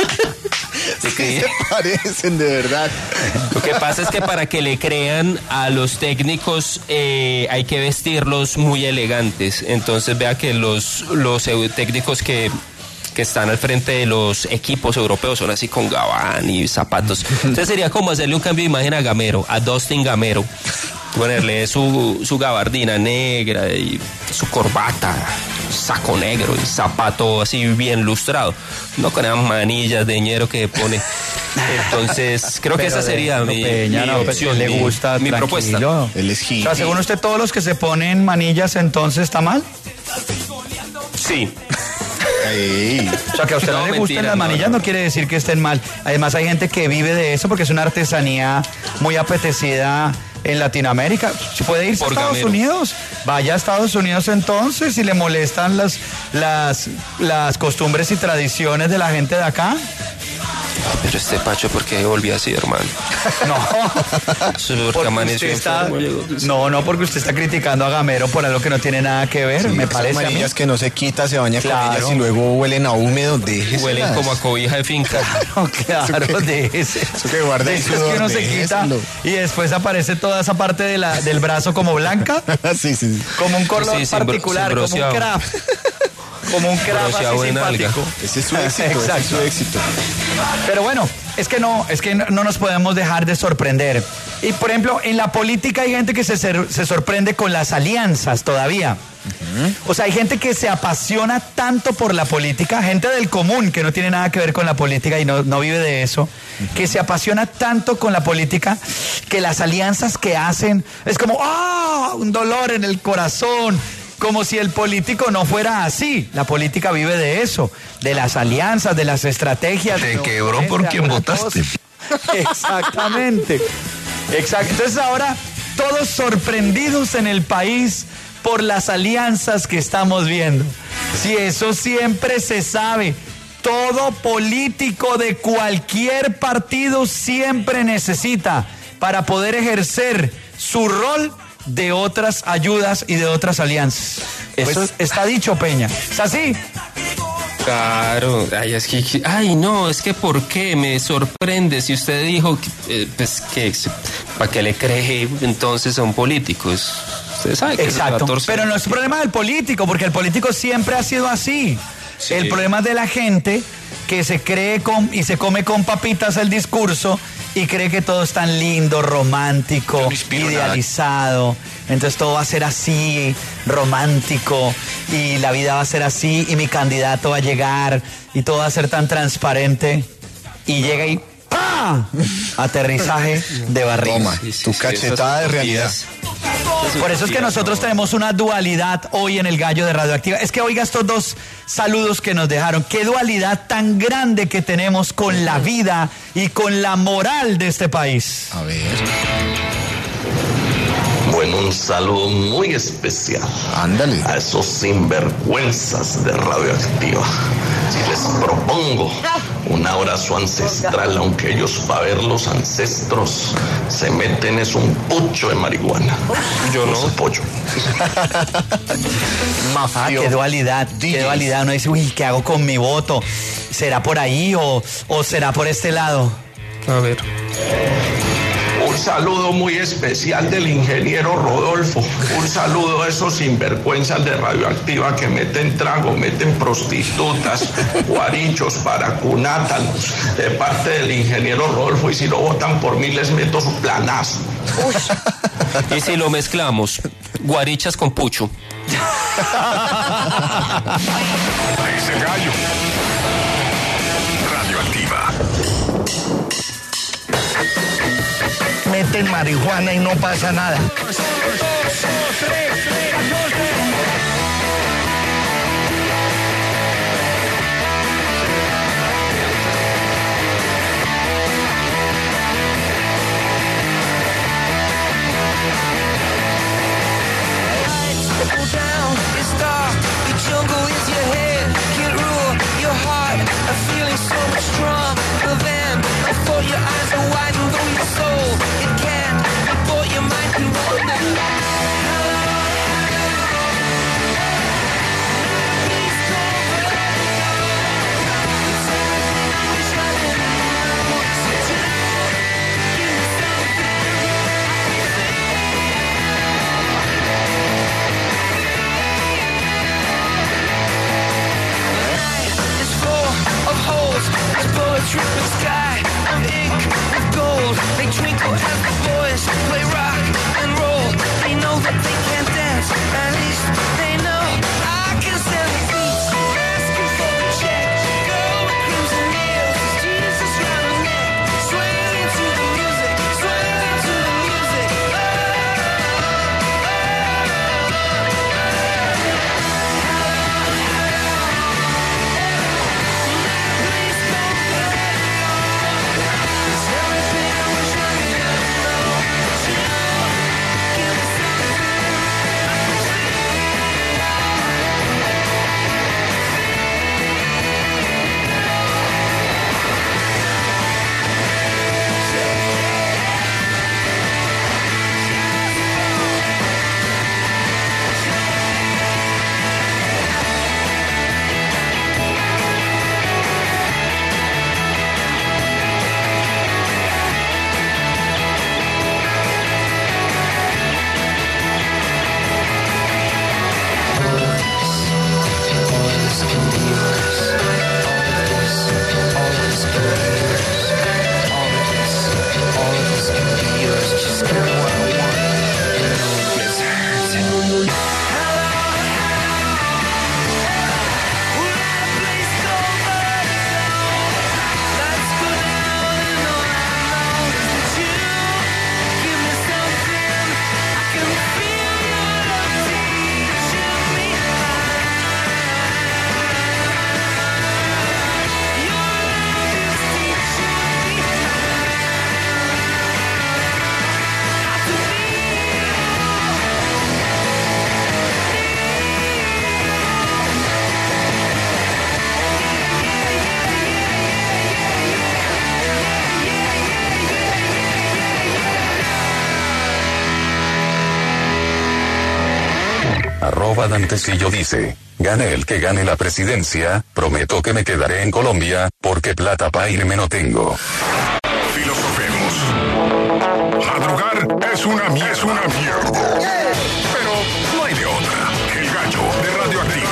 Sí, se parecen, de verdad. Lo que pasa es que para que le crean a los técnicos eh, hay que vestirlos muy elegantes. Entonces vea que los, los técnicos que, que están al frente de los equipos europeos son así con gabán y zapatos. Entonces sería como hacerle un cambio de imagen a Gamero, a Dustin Gamero. Ponerle su, su gabardina negra y su corbata, saco negro y zapato así bien lustrado, no con esas manillas de ñero que pone. Entonces creo pero que esa sería mi, Peña, mi no, opción, le gusta, mi, mi propuesta. Él es hippie. O sea, según usted, todos los que se ponen manillas entonces está mal. Sí. Ey. O sea, que a usted no, no le gusten las manillas no, no. no quiere decir que estén mal. Además hay gente que vive de eso porque es una artesanía muy apetecida en Latinoamérica. Si puede irse Por a Estados Gamero. Unidos, vaya a Estados Unidos entonces, si le molestan las, las, las costumbres y tradiciones de la gente de acá. Pero este Pacho, ¿por qué volvió así, hermano? No. Porque usted está, no, no, porque usted está criticando a Gamero por algo que no tiene nada que ver, sí, me parece. Manillas que no se quita, se baña claro. con ellas y luego huelen a húmedo, déjeselas. Huelen como a cobija de finca. Claro, claro, déjese. Eso que guarda eso es que uno se quita y después aparece toda esa parte de la, del brazo como blanca. sí, sí, sí. Como un color sí, sí, particular, como un craft. Como un craft así simpático. Ese es su éxito, ese es su éxito. Pero bueno, es que no, es que no nos podemos dejar de sorprender. Y por ejemplo, en la política hay gente que se, se sorprende con las alianzas todavía. Uh-huh. O sea, hay gente que se apasiona tanto por la política, gente del común que no tiene nada que ver con la política y no, no vive de eso, uh-huh. que se apasiona tanto con la política que las alianzas que hacen es como, ¡ah! Un dolor en el corazón. Como si el político no fuera así. La política vive de eso, de las alianzas, de las estrategias. Te quebró por quien votaste. Exactamente. Exacto. Entonces ahora todos sorprendidos en el país por las alianzas que estamos viendo. Si eso siempre se sabe. Todo político de cualquier partido siempre necesita para poder ejercer su rol de otras ayudas y de otras alianzas. Eso pues, está dicho, Peña. ¿Es así? Claro, ay, es que, ay, no, es que ¿por qué? Me sorprende si usted dijo, que, eh, pues, que, ¿para qué le cree entonces a un político? Es, usted sabe que exacto, pero no es problema del político, porque el político siempre ha sido así. Sí. El problema es de la gente que se cree con, y se come con papitas el discurso y cree que todo es tan lindo, romántico, no idealizado. Nada. Entonces todo va a ser así, romántico, y la vida va a ser así, y mi candidato va a llegar, y todo va a ser tan transparente, y llega y ¡pah! Aterrizaje de barriga. Toma, tu cachetada de realidad. Por eso es que nosotros tenemos una dualidad hoy en el Gallo de Radioactiva. Es que oiga estos dos saludos que nos dejaron. Qué dualidad tan grande que tenemos con la vida y con la moral de este país. A ver. Bueno, un saludo muy especial. Ándale. A esos sinvergüenzas de Radioactiva. Si les propongo un abrazo ancestral, aunque ellos para ver los ancestros se meten es un pucho de marihuana. Yo no. No pollo. Ah, qué dualidad, qué dualidad. Uno dice, uy, ¿qué hago con mi voto? ¿Será por ahí o, o será por este lado? A ver. Un saludo muy especial del ingeniero Rodolfo. Un saludo a esos sinvergüenzas de Radioactiva que meten trago, meten prostitutas, guarichos para cunátanos. De parte del ingeniero Rodolfo, y si lo votan por mí les meto su planazo. Y si lo mezclamos, guarichas con pucho. Es el gallo. Radioactiva. Meten marihuana y no pasa nada. Arroba Dantecillo dice, gane el que gane la presidencia, prometo que me quedaré en Colombia, porque plata pa' irme no tengo. Filosofemos. Madrugar es una mierda. Es una mierda. Pero no hay de otra. El gallo de Radioactiva.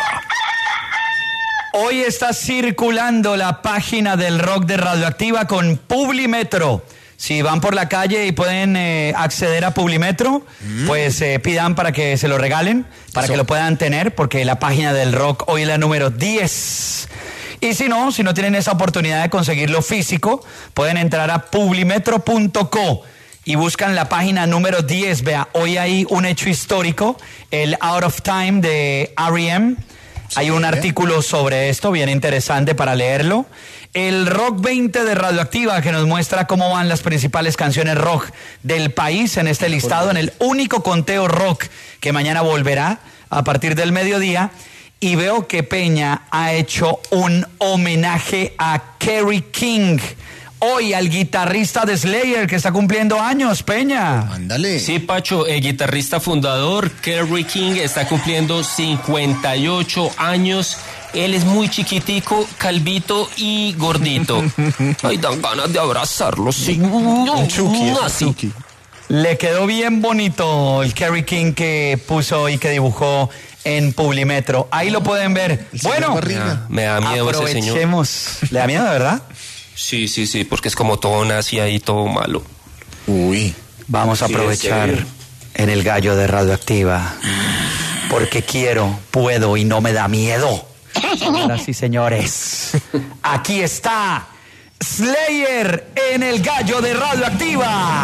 Hoy está circulando la página del rock de Radioactiva con Publimetro. Si van por la calle y pueden eh, acceder a Publimetro, mm. pues eh, pidan para que se lo regalen, para Eso. que lo puedan tener, porque la página del rock hoy es la número diez. Y si no, si no tienen esa oportunidad de conseguirlo físico, pueden entrar a publimetro punto co y buscan la página número diez. Vea, hoy hay un hecho histórico, el Out of Time de R E M. Sí, hay un artículo sobre esto, bien interesante para leerlo. El Rock veinte de Radioactiva, que nos muestra cómo van las principales canciones rock del país en este listado, en el único conteo rock que mañana volverá a partir del mediodía. Y veo que Peña ha hecho un homenaje a Kerry King. Hoy al guitarrista de Slayer, que está cumpliendo años, Peña. Ándale. Sí, Pacho, el guitarrista fundador, Kerry King, está cumpliendo cincuenta y ocho años. Él es muy chiquitico, calvito y gordito. Ay, dan ganas de abrazarlo, sí. Un Chucky, así. Le quedó bien bonito el Kerry King que puso y que dibujó en Publimetro. Ahí lo pueden ver. Bueno, me da, me da miedo ese señor. Aprovechemos. ¿Le da miedo, de verdad? Sí, sí, sí, porque es como todo nazi ahí, todo malo. Uy. Vamos a aprovechar sí, en el gallo de Radioactiva. Porque quiero, puedo y no me da miedo. Señoras y señores, aquí está Slayer en el gallo de Radioactiva.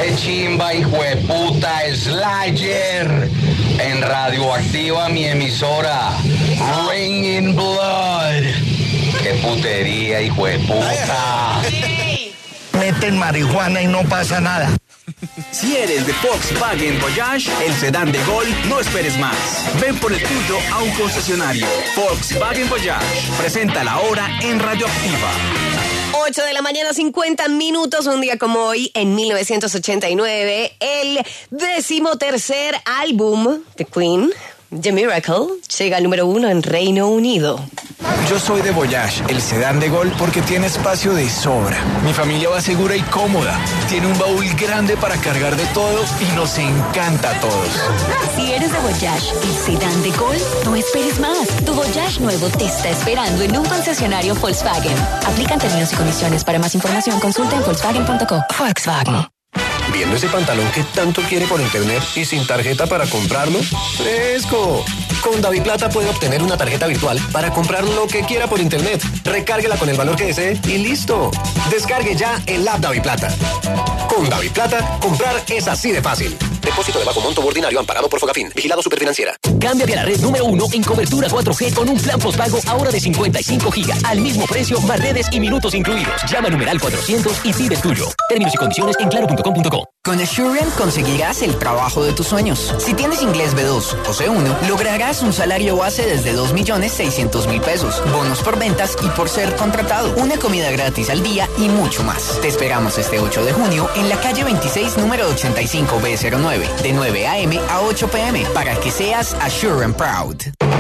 qué chimba, hijueputa, Slayer. En Radioactiva, mi emisora. Raining Blood. Qué putería, hijueputa. Meten marihuana y no pasa nada. Si eres de Volkswagen Voyage, el sedán de Gol, no esperes más. Ven por el tuyo a un concesionario. Volkswagen Voyage presenta la hora en Radioactiva. ocho de la mañana, cincuenta minutos, un día como hoy, en mil novecientos ochenta y nueve, el decimotercer álbum de Queen, The Miracle, llega al número uno en Reino Unido. Yo soy de Voyage, el sedán de Gol, porque tiene espacio de sobra. Mi familia va segura y cómoda. Tiene un baúl grande para cargar de todo y nos encanta a todos. Si eres de Voyage, el sedán de Gol, no esperes más. Tu Voyage nuevo te está esperando en un concesionario Volkswagen. Aplican términos y condiciones. Para más información, consulta en volkswagen punto co. Volkswagen. ¿Viendo ese pantalón que tanto quiere por internet y sin tarjeta para comprarlo? ¡Fresco! Con DaviPlata puede obtener una tarjeta virtual para comprar lo que quiera por internet. Recárguela con el valor que desee y listo. Descargue ya el app DaviPlata. Con DaviPlata, comprar es así de fácil. Depósito de bajo monto ordinario amparado por Fogafín. Vigilado Superfinanciera. Cámbiate a la red número uno en cobertura cuatro G con un plan postpago ahora de cincuenta y cinco gigas. Al mismo precio, más redes y minutos incluidos. Llama al numeral cuatrocientos y pide el tuyo. Términos y condiciones en claro punto com punto co. Con Assurant conseguirás el trabajo de tus sueños. Si tienes inglés B dos o C uno, lograrás un salario base desde dos millones seiscientos mil pesos, bonos por ventas y por ser contratado, una comida gratis al día y mucho más. Te esperamos este ocho de junio en la calle veintiséis, número ochenta y cinco B cero nueve, de nueve a eme a ocho pe eme, para que seas Assurant Proud.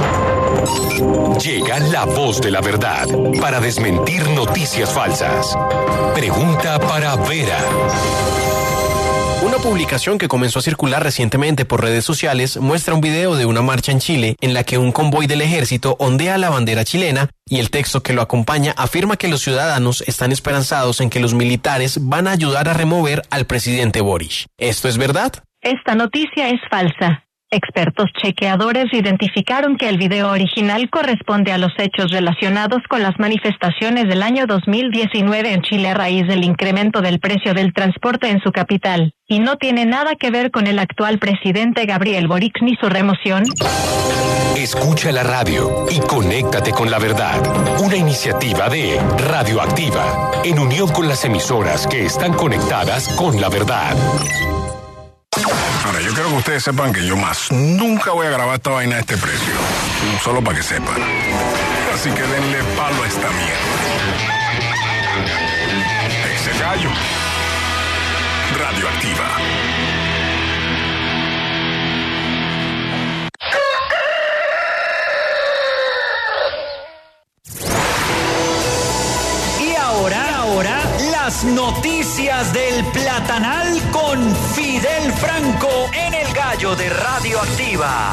Llega la voz de la verdad para desmentir noticias falsas. Pregunta para Vera. Una publicación que comenzó a circular recientemente por redes sociales muestra un video de una marcha en Chile en la que un convoy del ejército ondea la bandera chilena y el texto que lo acompaña afirma que los ciudadanos están esperanzados en que los militares van a ayudar a remover al presidente Boric. ¿Esto es verdad? Esta noticia es falsa. Expertos chequeadores identificaron que el video original corresponde a los hechos relacionados con las manifestaciones del año dos mil diecinueve en Chile a raíz del incremento del precio del transporte en su capital, y no tiene nada que ver con el actual presidente Gabriel Boric ni su remoción. Escucha la radio y conéctate con la verdad. Una iniciativa de Radioactiva, en unión con las emisoras que están conectadas con la verdad. Ahora, yo quiero que ustedes sepan que yo más nunca voy a grabar esta vaina a este precio. Solo para que sepan. Así que denle palo a esta mierda. Ese gallo. Radioactiva. Y ahora, ahora, las noticias del Platanal con Fidel Franco en el Gallo de Radioactiva.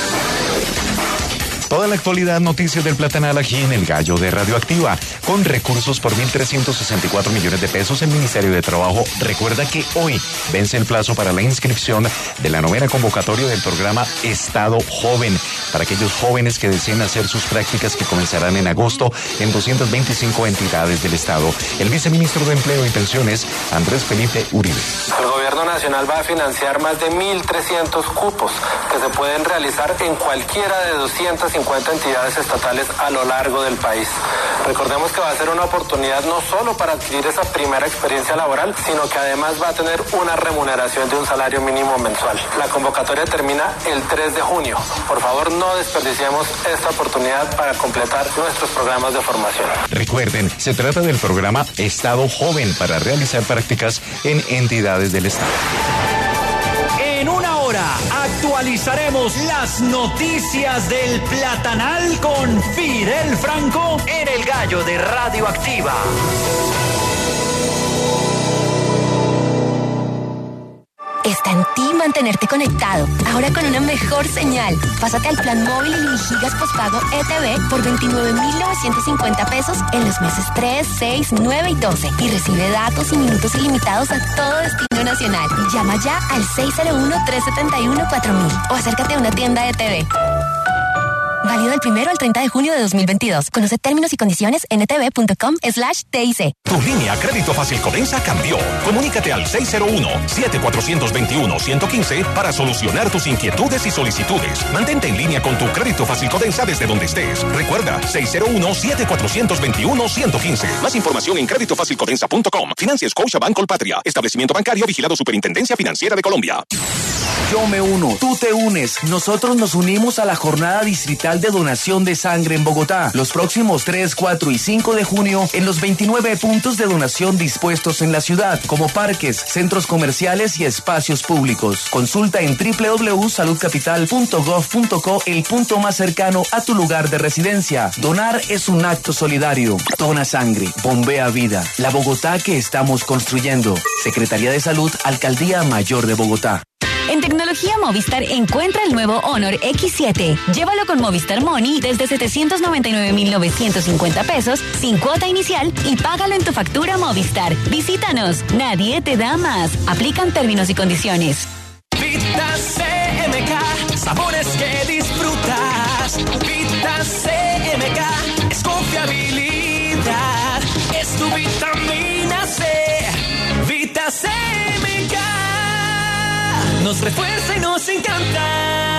Toda la actualidad, noticias del Platanal aquí en el Gallo de Radioactiva. Con recursos por mil trescientos sesenta y cuatro millones de pesos, el Ministerio de Trabajo recuerda que hoy vence el plazo para la inscripción de la novena convocatoria del programa Estado Joven, para aquellos jóvenes que deseen hacer sus prácticas que comenzarán en agosto en doscientas veinticinco entidades del Estado. El viceministro de Empleo y Pensiones, Andrés Felipe Uribe. El gobierno nacional va a financiar más de mil trescientos cupos que se pueden realizar en cualquiera de doscientas cincuenta entidades estatales a lo largo del país. Recordemos que va a ser una oportunidad no solo para adquirir esa primera experiencia laboral, sino que además va a tener una remuneración de un salario mínimo mensual. La convocatoria termina el tres de junio. Por favor, no desperdiciemos esta oportunidad para completar nuestros programas de formación. Recuerden, se trata del programa Estado Joven para realizar prácticas en entidades del Estado. En una hora actualizaremos las noticias del Platanal con Fidel Franco en el Gallo de Radioactiva. Está en ti mantenerte conectado, ahora con una mejor señal. Pásate al plan móvil y mil gigas postpago E T V por veintinueve mil novecientos cincuenta pesos en los meses tres, seis, nueve y doce. Y recibe datos y minutos ilimitados a todo destino nacional. Llama ya al seis cero uno, tres siete uno, cuatro mil o acércate a una tienda E T V. Válido del primero al treinta de junio de dos mil veintidós. Conoce términos y condiciones en ntb.com slash TIC. Tu línea Crédito Fácil Codensa cambió. Comunícate al seis cero uno, siete cuatro dos uno, uno uno cinco para solucionar tus inquietudes y solicitudes. Mantente en línea con tu Crédito Fácil Codensa desde donde estés. Recuerda, seis cero uno, siete cuatro dos uno, uno uno cinco. Más información en crédito fácil codensa punto com. Financia Scotiabank Colpatria. Establecimiento bancario vigilado Superintendencia Financiera de Colombia. Yo me uno, tú te unes. Nosotros nos unimos a la jornada distrital de donación de sangre en Bogotá. Los próximos tres, cuatro y cinco de junio en los veintinueve puntos de donación dispuestos en la ciudad, como parques, centros comerciales y espacios públicos. Consulta en doble u doble u doble u punto salud capital punto gov punto co el punto más cercano a tu lugar de residencia. Donar es un acto solidario. Dona sangre, bombea vida. La Bogotá que estamos construyendo. Secretaría de Salud, Alcaldía Mayor de Bogotá. En Tecnología Movistar encuentra el nuevo Honor equis siete. Llévalo con Movistar Money desde setecientos noventa y nueve mil novecientos cincuenta pesos sin cuota inicial y págalo en tu factura Movistar. Visítanos. Nadie te da más. Aplican términos y condiciones. Vita C M K, sabores que disfrutas. Vita C M K es confiabilidad, es tu vitamina C. Vita C M K nos refuerza y nos encanta.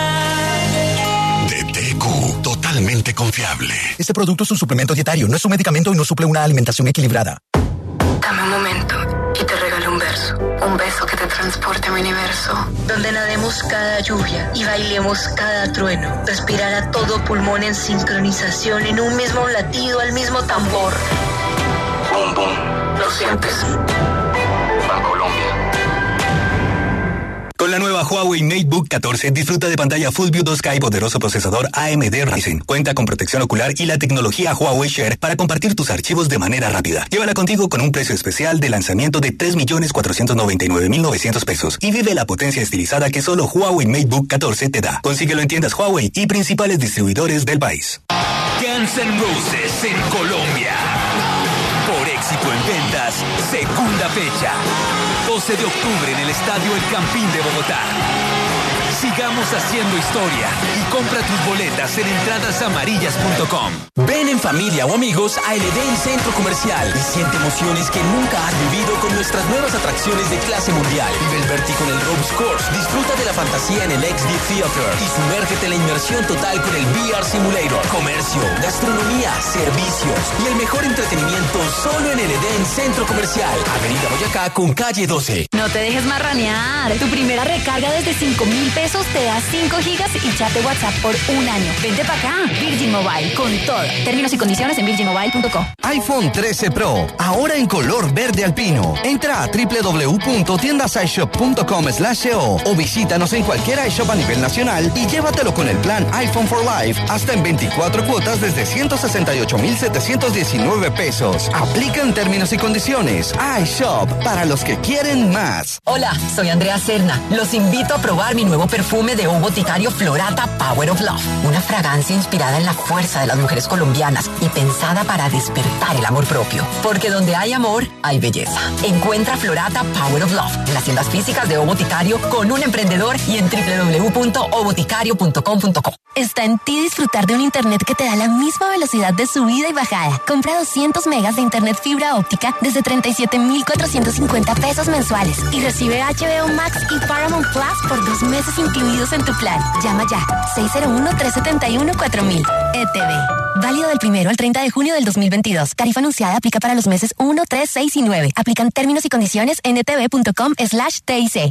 De T Q, totalmente confiable. Este producto es un suplemento dietario, no es un medicamento y no suple una alimentación equilibrada. Dame un momento y te regalo un verso. Un beso que te transporte a mi universo. Donde nademos cada lluvia y bailemos cada trueno. Respirar a todo pulmón en sincronización, en un mismo latido, al mismo tambor. Boom, boom. ¿Lo sientes? Bancolombia. Con la nueva Huawei MateBook catorce disfruta de pantalla Full View dos K y poderoso procesador A M D Ryzen. Cuenta con protección ocular y la tecnología Huawei Share para compartir tus archivos de manera rápida. Llévala contigo con un precio especial de lanzamiento de tres millones cuatrocientos noventa y nueve mil novecientos pesos y vive la potencia estilizada que solo Huawei MateBook catorce te da. Consíguelo en tiendas Huawei y principales distribuidores del país. Guns N' Roses en Colombia. Por éxito en ventas, segunda fecha. doce de octubre en el Estadio El Campín de Bogotá. Sigamos haciendo historia y compra tus boletas en entradas amarillas punto com. Ven en familia o amigos a El Edén Centro Comercial y siente emociones que nunca has vivido con nuestras nuevas atracciones de clase mundial. Vive el vértigo en el Ropes Course, disfruta de la fantasía en el X D Theater y sumérgete en la inmersión total con el V R Simulator. Comercio, gastronomía, servicios y el mejor entretenimiento solo en El Edén Centro Comercial. Avenida Boyacá con calle doce. No te dejes marranear. Tu primera recarga desde cinco mil pesos te da cinco gigas y chat de WhatsApp por un año. Vente para acá. Virgin Mobile, con todo. Términos y condiciones en virgin mobile punto com. iPhone trece Pro, ahora en color verde alpino. Entra a doble u doble u doble u punto tiendas i shop punto com slash o o visítanos en cualquier iShop a nivel nacional y llévatelo con el plan iPhone for Life hasta en veinticuatro cuotas desde ciento sesenta y ocho mil setecientos diecinueve pesos. Aplican términos y condiciones. iShop, para los que quieren más. Hola, soy Andrea Serna. Los invito a probar mi nuevo perfume de O Boticario Florata Power of Love. Una fragancia inspirada en la fuerza de las mujeres colombianas y pensada para despertar el amor propio. Porque donde hay amor, hay belleza. Encuentra Florata Power of Love en las tiendas físicas de O Boticario con un emprendedor y en doble u doble u doble u punto o boticario punto com punto co. Está en ti disfrutar de un internet que te da la misma velocidad de subida y bajada. Compra doscientos megas de internet fibra óptica desde treinta y siete mil cuatrocientos cincuenta pesos mensuales y recibe H B O Max y Paramount Plus por dos meses incluidos en tu plan. Llama ya. seis cero uno, tres siete uno, cuatro mil. E T V. Válido del primero al treinta de junio del dos mil veintidós. Tarifa anunciada aplica para los meses uno, tres, seis y nueve. Aplican términos y condiciones en etv.com slash TIC.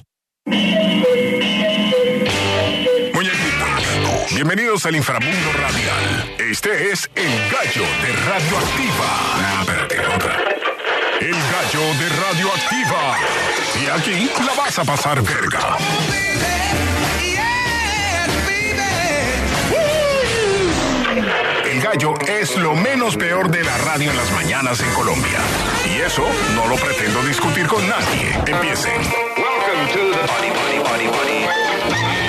Muñequitos, bienvenidos al inframundo radial. Este es El Gallo de Radioactiva. Ah, espérate, otra. El Gallo de Radioactiva. Y aquí la vas a pasar verga. El Gallo es lo menos peor de la radio en las mañanas en Colombia. Y eso no lo pretendo discutir con nadie. Empiecen. Welcome to the Body, Body, Body, Body.